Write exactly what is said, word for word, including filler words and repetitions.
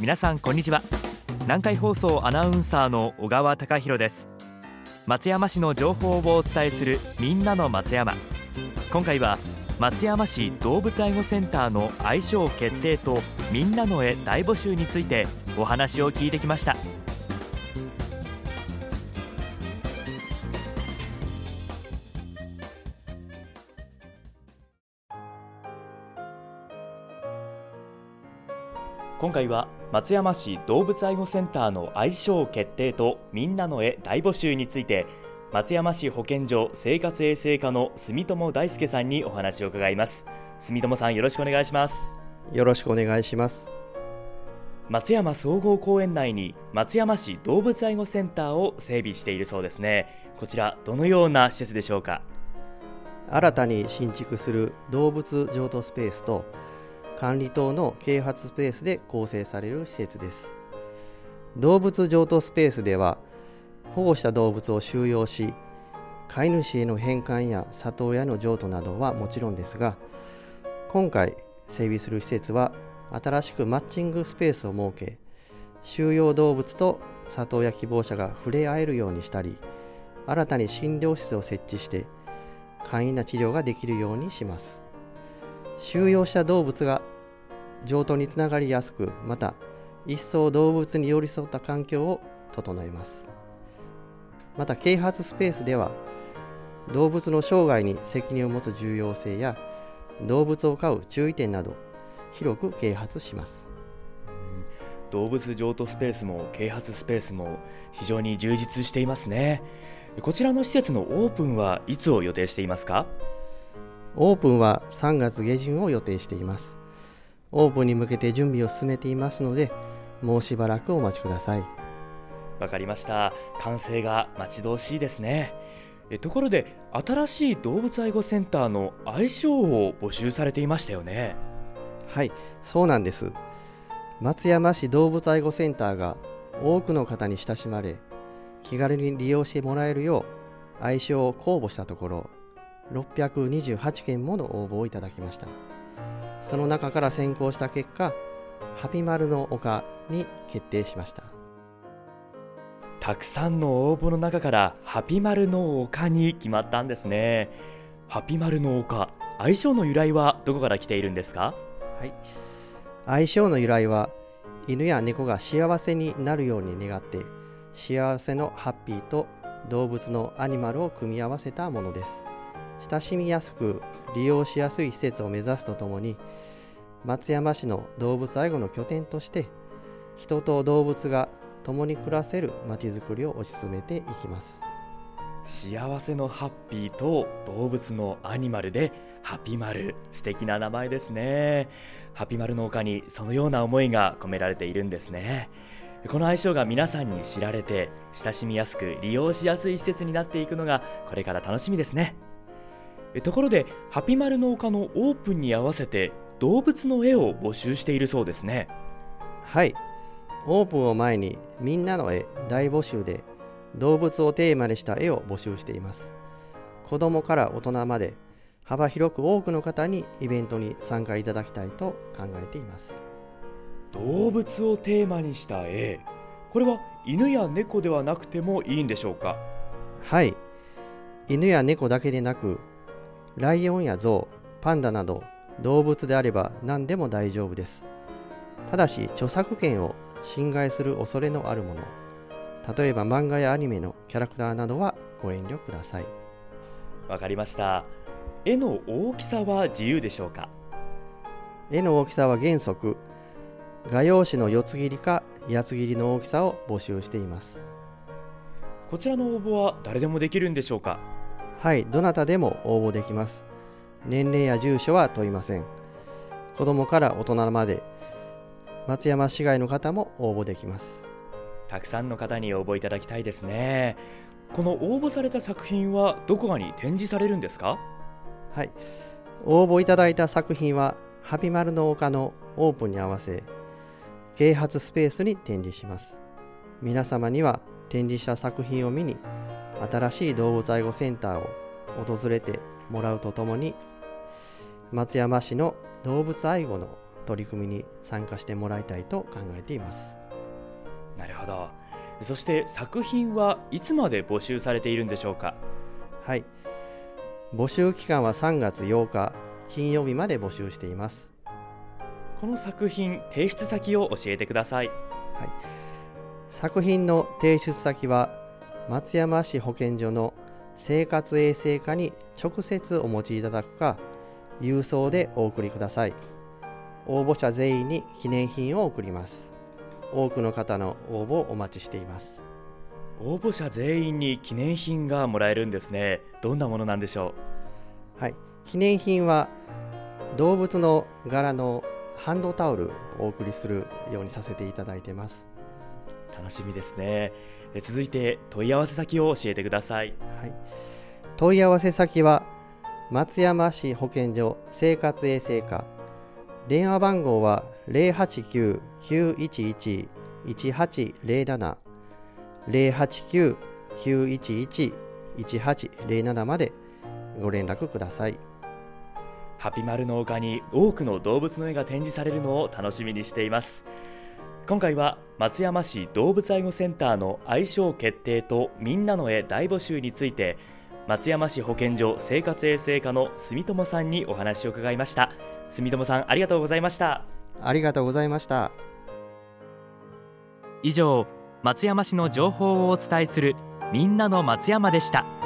皆さんこんにちは。南海放送アナウンサーの小川貴博です。松山市の情報をお伝えするみんなの松山。今回は松山市動物愛護センターの愛称決定とみんなの絵大募集についてお話を聞いてきました。今回は松山市動物愛護センターの愛称決定とみんなの絵大募集について、松山市保健所生活衛生課の住友大輔さんにお話を伺います。住友さん、よろしくお願いします。 よろしくお願いします。 松山総合公園内に松山市動物愛護センターを整備しているそうですね。こちらどのような施設でしょうか？ 新たに新築する動物譲渡スペースと管理棟の啓発スペースで構成される施設です。動物譲渡スペースでは保護した動物を収容し、飼い主への返還や里親の譲渡などはもちろんですが、今回整備する施設は新しくマッチングスペースを設け、収容動物と里親希望者が触れ合えるようにしたり、新たに診療室を設置して簡易な治療ができるようにします。収容した動物が譲渡につながりやすく、また一層動物に寄り添った環境を整えます。また啓発スペースでは動物の生涯に責任を持つ重要性や動物を飼う注意点など広く啓発します。 動物譲渡スペースも啓発スペースも非常に充実していますね。こちらの施設のオープンはいつを予定していますか？ オープンはさんがつげじゅんを予定しています。オープンに向けて準備を進めていますので、もうしばらくお待ちください。 わかりました。完成が待ち遠しいですね。えところで、新しい動物愛護センターの愛称を募集されていましたよね。 はい、そうなんです。松山市動物愛護センターが多くの方に親しまれ、気軽に利用してもらえるよう愛称を公募したところ、ろっぴゃくにじゅうはちけんもの応募をいただきました。その中から選考した結果、ハピマルの丘に決定しました。 たくさんの応募の中からハピマルの丘に決まったんですね。ハピマルの丘、愛称の由来はどこから来ているんですか？ はい、愛称の由来は犬や猫が幸せになるように願って、幸せのハッピーと動物のアニマルを組み合わせたものです。親しみやすく利用しやすい施設を目指すとともに、松山市の動物愛護の拠点として人と動物が共に暮らせるまちづくりを推し進めていきます。 幸せのハッピーと動物のアニマルでハピマル、素敵な名前ですね。ハピマルの丘にそのような思いが込められているんですね。この愛称が皆さんに知られて、親しみやすく利用しやすい施設になっていくのがこれから楽しみですね。ところで、ハピマルの丘のオープンに合わせて動物の絵を募集しているそうですね。 はい、オープンを前にみんなの絵大募集で動物をテーマにした絵を募集しています。子どもから大人まで幅広く多くの方にイベントに参加いただきたいと考えています。 動物をテーマにした絵、これは犬や猫ではなくてもいいんでしょうか？ はい、犬や猫だけでなくライオンやゾウ、パンダなど動物であれば何でも大丈夫です。ただし著作権を侵害する恐れのあるもの、例えば漫画やアニメのキャラクターなどはご遠慮ください。 わかりました。絵の大きさは自由でしょうか？ 絵の大きさは原則画用紙の四つ切りか八つ切りの大きさを募集しています。 こちらの応募は誰でもできるんでしょうか？ はい、どなたでも応募できます。年齢や住所は問いません。子どもから大人まで松山市外の方も応募できます。 たくさんの方に応募いただきたいですね。この応募された作品はどこかに展示されるんですか？ はい、応募いただいた作品はハピマルの丘のオープンに合わせ啓発スペースに展示します。皆様には展示した作品を見に新しい動物愛護センターを訪れてもらうとともに、松山市の動物愛護の取り組みに参加してもらいたいと考えています。 なるほど。そして作品はいつまで募集されているんでしょうか？ はい、募集期間はさんがつようか金曜日まで募集しています。 この作品提出先を教えてください。 はい、作品の提出先は松山市保健所の生活衛生課に直接お持ちいただくか、郵送でお送りください。応募者全員に記念品を送ります。多くの方の応募をお待ちしています。 応募者全員に記念品がもらえるんですね。どんなものなんでしょう？はい、記念品は動物の柄のハンドタオルをお送りするようにさせていただいています。 楽しみですね。え続いて問い合わせ先を教えてください。 はい、問い合わせ先は松山市保健所生活衛生課、電話番号は ゼロはちきゅう きゅういちいち いちはちゼロなな ゼロはちきゅう きゅういちいち いちはちゼロななまでご連絡ください。 ハピマルの丘に多くの動物の絵が展示されるのを楽しみにしています。今回は松山市動物愛護センターの愛称決定とみんなの絵大募集について、松山市保健所生活衛生課の住友さんにお話を伺いました。住友さん、ありがとうございました。 ありがとうございました。 以上、松山市の情報をお伝えするみんなの松山でした。